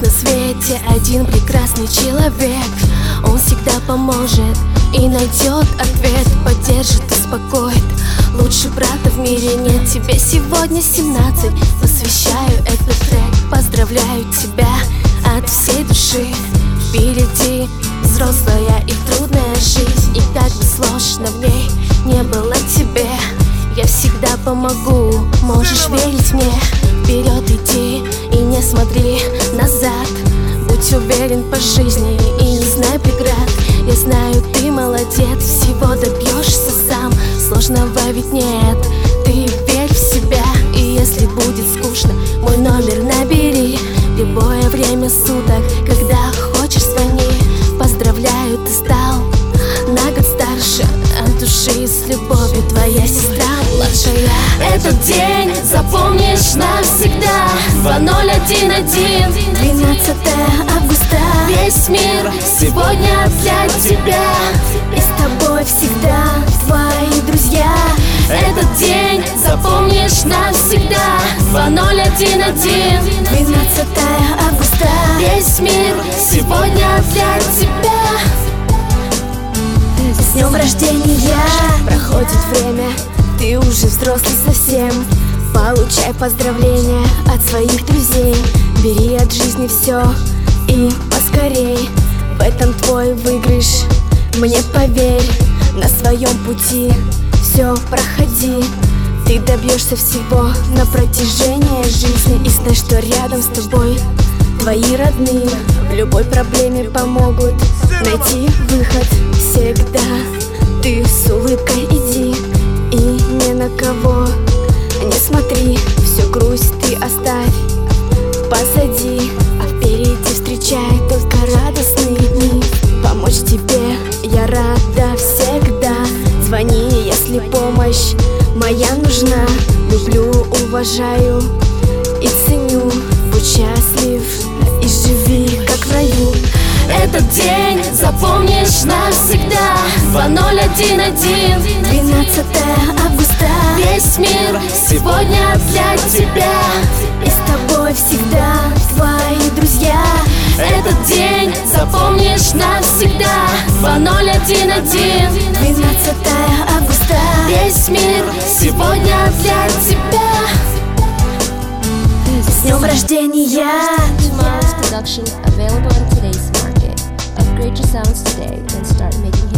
на свете один прекрасный человек. Он всегда поможет и найдет ответ, поддержит, успокоит. Лучше брата в мире нет. Тебе сегодня 17, посвящаю этот трек. Поздравляю тебя от всей души. Впереди взрослая и трудная жизнь, и как бы сложно в ней не было тебе, я всегда помогу, можешь верить мне. Вперед иди и не смотри назад. Будь уверен по жизни и не знай преград. Я знаю, ты молодец, всего добьешься сам. Сложного ведь нет, ты верь в себя. И если будет скучно, мой номер набери. В любое время суток, когда хочешь, звони. Поздравляю, ты стал на год старше. От души с любовью, твоя сестра младшая. Этот день запомнишь навсегда. 2011, 12 августа. весь мир сегодня для тебя. И с тобой всегда твои друзья. Этот день запомнишь навсегда. 2011, 12 августа. весь мир сегодня для тебя. С днем рождения! Проходит время, ты уже взрослый совсем. Получай поздравления от своих друзей. Бери от жизни все и поскорей. В этом твой выигрыш, мне поверь. На своем пути все проходи. Ты добьешься всего на протяжении жизни. И знай, что рядом с тобой твои родные в любой проблеме помогут найти выход. Всегда ты с улыбкой иди и ни на кого не смотри. Всю грусть ты оставь позади, а впереди встречай только радостные дни. Помочь тебе я рада всегда. Звони, если помощь моя нужна. Люблю, уважаю и ценю. Будь счастлив и живи, как в раю. Этот день запомнишь навсегда. 2011, 12 августа. весь мир сегодня для тебя. И с тобой всегда твои друзья. Этот день запомнишь навсегда. 2011, 12 августа. весь мир сегодня для тебя. С днем рождения! Tomorrow's production available in today's market. Upgrade your sounds today and start making